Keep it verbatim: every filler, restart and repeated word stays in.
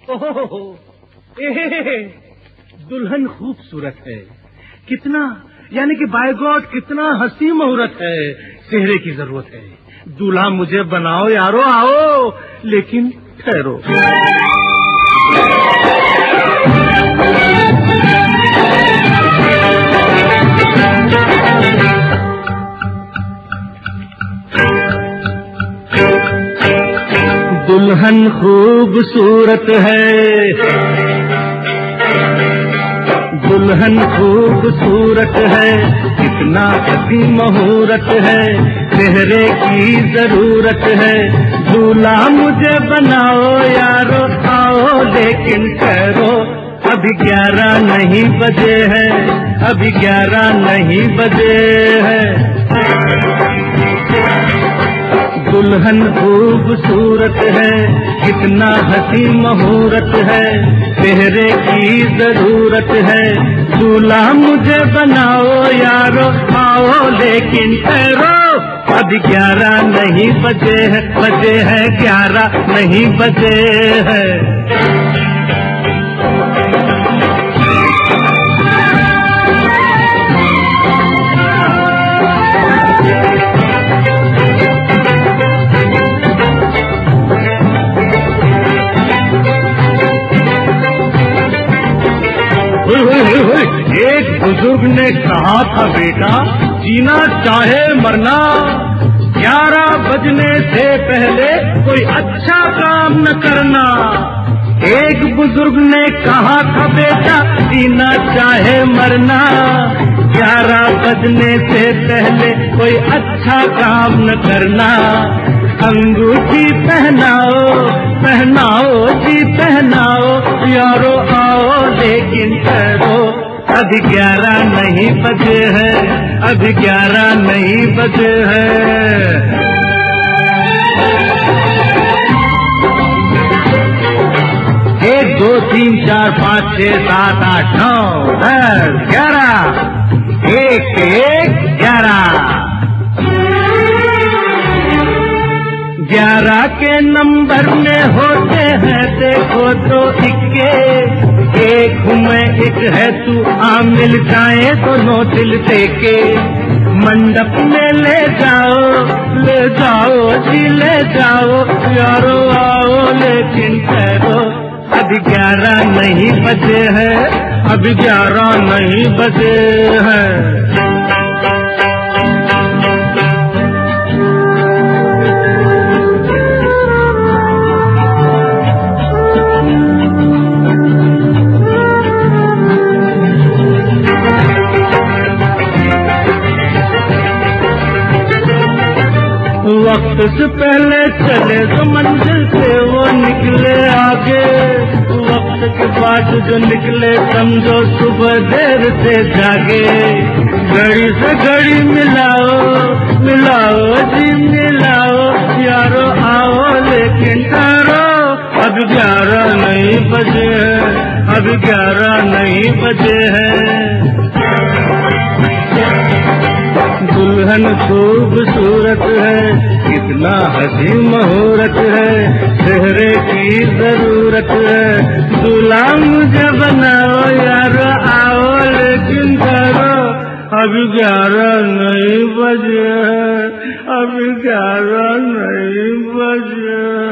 ओहो, ए, दुल्हन खूबसूरत है, कितना यानी कि बाय गॉड कितना हंसी मुहूर्त है। सेहरे की जरूरत है, दूल्हा मुझे बनाओ यारो, आओ। लेकिन ठहरो, दुल्हन खूबसूरत है, दुल्हन खूबसूरत है, कितना हसी मुहूर्त है, सेहरे की जरूरत है, दूल्हा मुझे बनाओ यारो, आओ। लेकिन ठहरो, अभी ग्यारह नहीं बजे है, अभी ग्यारह नहीं बजे है। दुल्हन खूबसूरत है, कितना हसी मुहूर्त है, सेहरे की जरूरत है, दूल्हा मुझे बनाओ यारो, आओ। लेकिन ठहरो, अभी ग्यारह नहीं बजे है, बजे है ग्यारह नहीं बजे है। एक बुजुर्ग ने कहा था, बेटा जीना चाहे मरना, ग्यारह बजने से पहले कोई अच्छा काम न करना। एक बुजुर्ग ने कहा था, बेटा जीना चाहे मरना, ग्यारह बजने से पहले कोई अच्छा काम न करना। अंगूठी पहनाओ, पहनाओ जी पहनाओ यारो, आओ। लेकिन ठहरो, अभी ग्यारह नहीं बजे है, अभी ग्यारह नहीं बजे है। एक दो तीन चार पाँच छह सात आठ नौ दस ग्यारह, एक एक ग्यारह। ग्यारह के नंबर में होते हैं देखो तो इक्के, एक हूँ मैं एक है तू, आ मिल जाए दोनों दिल देके। मंडप में ले जाओ, ले जाओ जी ले जाओ यारो, आओ। लेकिन ठहरो, अभी ग्यारह नहीं बजे है, अभी ग्यारह नहीं बजे है। वक्त से पहले चले जो मंजिल से वो निकले आगे, वक्त के बाद जो निकले समझो सुबह देर से जागे। घड़ी से घड़ी मिलाओ, मिलाओ जी मिलाओ यारो, आओ। लेकिन ठहरो, अब ग्यारह नहीं बजे है, अब ग्यारह नहीं बजे है। दुल्हन खूबसूरत है, कितना हसी मुहूर्त है, सेहरे की जरूरत है, दूल्हा मुझे बनाओ यारो, आओ। लेकिन करो, अभी ग्यारह नहीं बजे, अभी ग्यारह नहीं बजे।